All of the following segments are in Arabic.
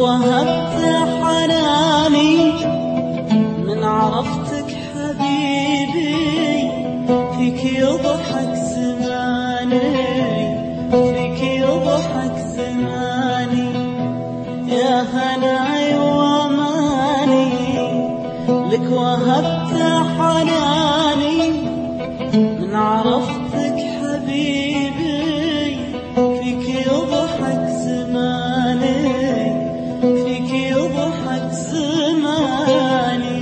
وهبت حناني من عرفتك حبيبي، فيك يضحك زماني، فيك يضحك زماني. يا هناي واماني لك وهبت حناني من عرفتك حبيبي، فيك يضحك زماني، فيك يضحك زماني.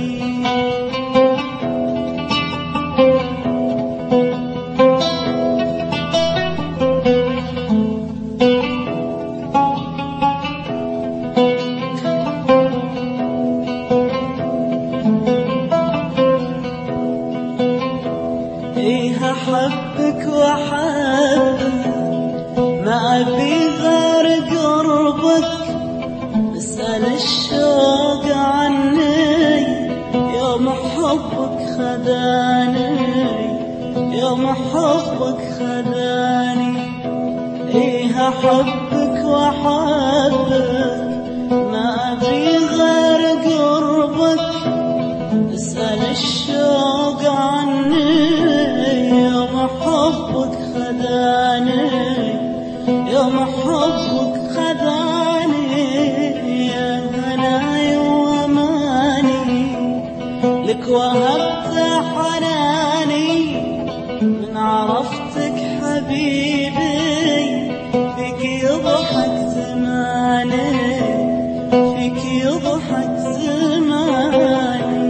إيه أحبك وأحبك، ما أبي غير قربك، اسأل الشوق عني يوم حبك خداني، يوم حبك خداني. إيه أحبك وأحبك، ما أبي غير قربك، اسأل الشوق عني يوم حبك خداني، يوم حبك خداني. يا هناي واماني لك وهبت حناني من عرفتك حبيبي، فيك يضحك زماني، فيك يضحك زماني.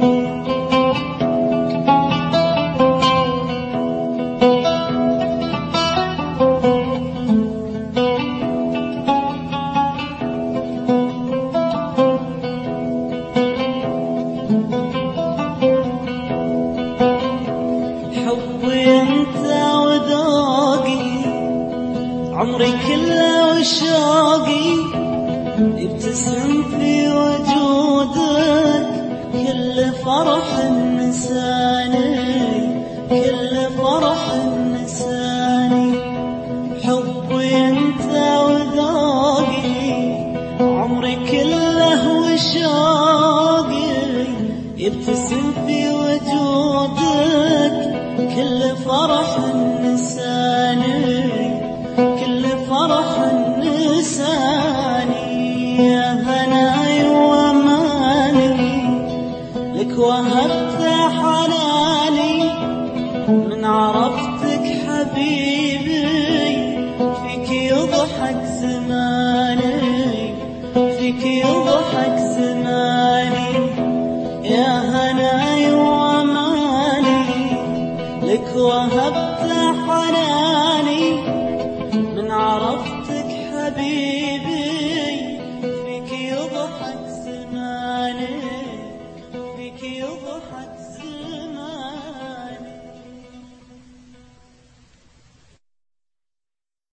حبي انت وذوقي، عمري كله وشوقي، ابتسم في وجودك كل فرح نساني، كل فرح نساني. حبي انت وذوقي، عمري كله وشوقي، يبتسم في وجودك كل فرح نساني، كل فرح نساني. يا هناي واماني لك وهبت حناني من عرفتك حبيبي، فيك يضحك زماني، فيك يضحك زماني. يا هناي واماني لك وهبت حناني من عرفتك حبيبي، فيك يضحك زماني، فيك يضحك